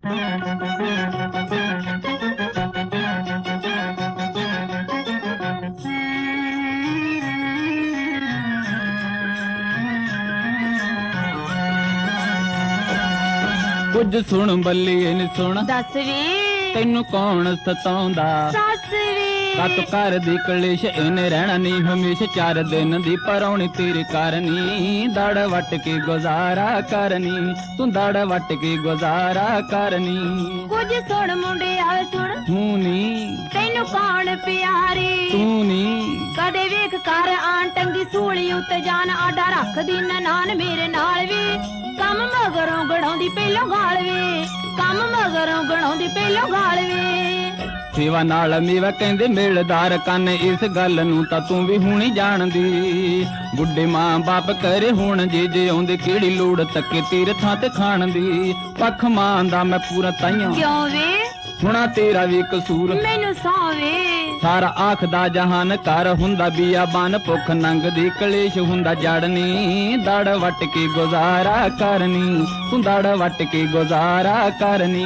कुछ सुन बल्लीए नी सुन दस वे तेनू कौन सताउंदा सस वे कत कर दी कलेश इने रहना नी हमेशा 4 दिन दी परौनी तेरी करनी दड़ वट के गुजारा करनी तू दड़ वट के गुजारा करनी कुछ सुन मुंडे आ सुन तू नी तेनू कौन प्यारी तू नी कदे वेख कर आन टंगी सूली उत्ते जान आडा रख दी नान मेरे नाल वे कम मगरों गड़ाउंदी पहलों गाल वे कम मगरों गड़ाउंदी पहलों गाल वे सेवा नाल मेवा कहंदे मेलदार कन इस गल नूं तां तू भी हुणी जाणदी बुढ़े मां बाप करे हुण जे जे आउंदे किहड़ी लोड़ तके तेरे थां ते खाण दी पख मां दा मैं पूरा ताइयां क्यों वे हुणा तेरा भी कसूर मैनू सौवे सारा आखदा जहान कर हुंदा बियाबान भुख नंग दी कलेश हुंदा जड़नी दड़ वट के गुजारा करनी तू दड़ वट के गुजारा करनी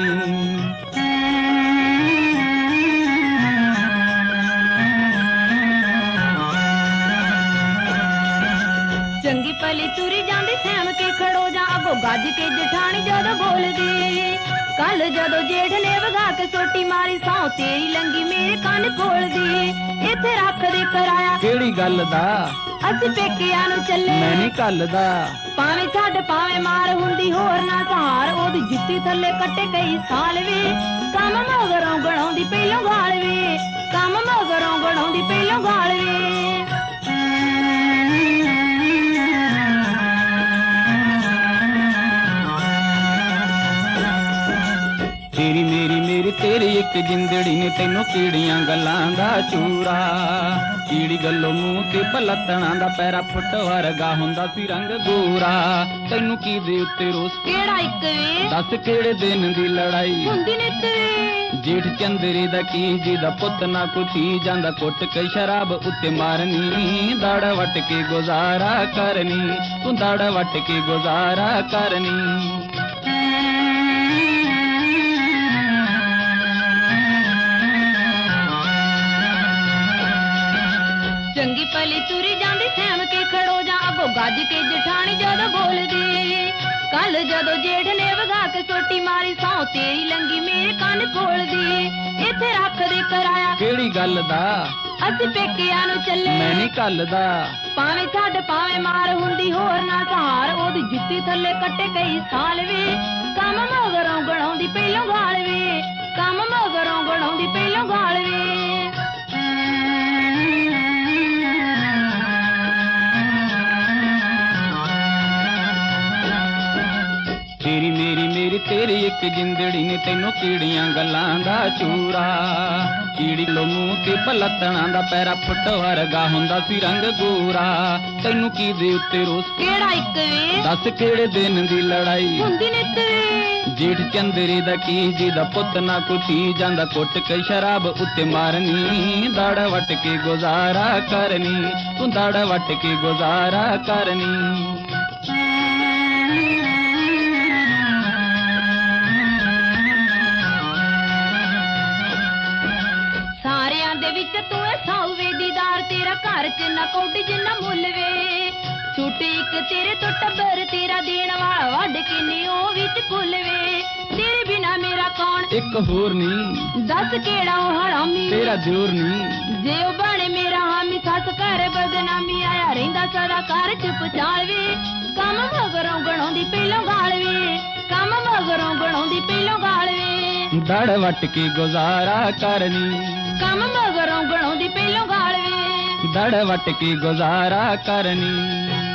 चंगी पली तुरी जांदी सैम के खड़ो जा अगो गज के जठानी जदों बोलदी कल जदों जेठ ने वगा के सोटी मारी सौ तेरी लंगी मेरे कान खोलदी इथे रख दे कराया केड़ी गल दा ਅਸੀਂ ਪੇਕਿਆਂ ਨੂੰ ਚੱਲੇ मैं नहीं कल दा ਭਾਵੇਂ ਛੱਡ ਭਾਵੇਂ ਮਾਰ ਹੁੰਦੀ ਹੋਰ ਨਾ ਸਹਾਰ ਉਹਦੀ ਜੁੱਤੀ ਥੱਲੇ ਕੱਟੇ ਕਈ ਸਾਲ ਵੇ ਕੰਮ ਮਗਰੋਂ ਗਣਾਉਂਦੀ ਪਹਿਲੋਂ ਗਾਲ ਵੇ ਕੰਮ ਮਗਰੋਂ ਗਣਾਉਂਦੀ ਪਹਿਲੋਂ ਗਾਲ ਵੇ तेरी मेरी तेरी एक जिंदड़ी ने तेनों कीड़ियां गल्लां दा चूरा कीड़ी गल्लों मूंह ते पलतणा दा पैरा फुट वर्गा हुंदा सी रंग गोरा तैनू की दे उत्ते रोस ਕਿਹੜਾ ਇੱਕ ਵੇ दस केड़े दिन दी लड़ाई ਹੁੰਦੀ ਨਿੱਤ ਵੇ जेठ चंदरे दा की जी दा पुत ना कुथी जांदा कुट के शराब उत्ते मारनी दड़ वट के गुजारा करनी तू दड़ वट के गुजारा करनी ਚੰਗੀ ਪਲੀ ਤੁਰੀ ਜਾਂਦੀ ਸੈਮ ਕੇ ਖੜੋ ਜਾ ਅਗੋ ਗੱਜ ਕੇ ਜਠਾਣੀ ਜਦੋਂ ਬੋਲਦੀ ਕੱਲ ਜਦੋਂ ਜੇਠ ਨੇ ਵਗਾ ਕੇ ਸੋਟੀ ਮਾਰੀ ਸੌ ਤੇਰੀ ਲੰਗੀ ਮੇਰੇ ਕੰਨ ਖੋਲਦੀ ਇੱਥੇ ਰੱਖ ਦੇ ਕਰਾਇਆ केड़ी गल दा ਅਸੀਂ ਪੇਕਿਆਂ ਨੂੰ ਚੱਲੇ मैं नहीं कल दा ਭਾਵੇਂ ਛੱਡ ਭਾਵੇਂ ਮਾਰ ਹੁੰਦੀ ਹੋਰ ਨਾ ਸਹਾਰ ਉਹਦੀ ਜੁੱਤੀ ਥੱਲੇ ਕੱਟੇ ਕਈ ਸਾਲ ਵੇ ਕੰਮ ਮਗਰੋਂ ਗਣਾਉਂਦੀ ਪਹਿਲੋਂ ਗਾਲ ਵੇ ਕੰਮ ਮਗਰੋਂ ਗਣਾਉਂਦੀ ਪਹਿਲੋਂ ਗਾਲ ਵੇ तेरी मेरी तेरी एक जिंदड़ी ने तेनों कीड़ियां गल्लां दा चूरा कीड़ी लो मूंह ते पलतणा दा पैरा फुट वर्गा हुंदा सी रंग गोरा तैनू की दे उत्ते रोस ਕਿਹੜਾ ਇੱਕ ਵੇ दस केड़े दिन दी लड़ाई ਹੁੰਦੀ ਨਿੱਤ ਵੇ जेठ चंदरे दा की जी दा पुत ना कुथी जांदा कुट के शराब उत्ते मारनी दड़ वट के गुजारा करनी तू दड़ वट के गुजारा करनी ਸਾਰਿਆਂ ਦੇ ਵਿੱਚ ਤੂੰ ਐ ਸੌਵੇ ਦੀਦਾਰ ਤੇਰਾ ਘਰ ਚ ਨਾ ਕੌਡੀ ਜਿੰਨਾ ਮੁੱਲ ਵੇ ਛੁੱਟੀ ਇੱਕ ਤੇਰੇ ਤੋਂ ਟੱਬਰ ਤੇਰਾ ਦੇਣ ਵਾਲਾ ਵੱਢ ਕੇ ਨੀ ਉਹ ਵਿੱਚ ਖੁੱਲ ਵੇ ਤੇਰੇ ਬਿਨਾ ਮੇਰਾ ਕੌਣ एक होर नहीं ਦੱਸ ਕਿਹੜਾ ਉਹ ਹਰਾਮੀ तेरा दियोर नहीं ਜੇ ਉਹ ਬਣੇ ਮੇਰਾ ਹਾਮੀ ਸੱਸ ਘਰ ਬਦਨਾਮੀ ਆਇਆ ਰਹਿੰਦਾ ਸਦਾ ਘਰ ਚੁੱਪ ਚਾਲ ਵੇ ਕੰਮ ਮਗਰੋਂ ਗਣਾਉਂਦੀ ਪਹਿਲੋਂ ਗਾਲ ਵੇ ਕੰਮ ਮਗਰੋਂ ਗਣਾਉਂਦੀ ਪਹਿਲੋਂ ਗਾਲ ਵੇ दड़ वट के गुजारा करनी ਕੰਮ ਮਗਰੋਂ ਗਣਾਉਂਦੀ ਪਹਿਲੋਂ ਗਾਲ ਵੇ दड़ वट के गुजारा करनी